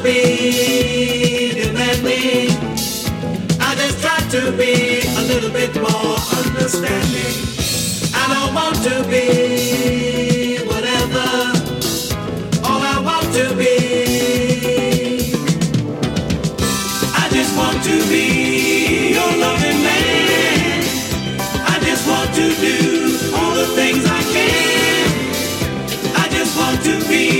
be demanding. I just try to be a little bit more understanding. I don't want to be whatever. All I want to be, I just want to be your loving man. I just want to do all the things I can. I just want to be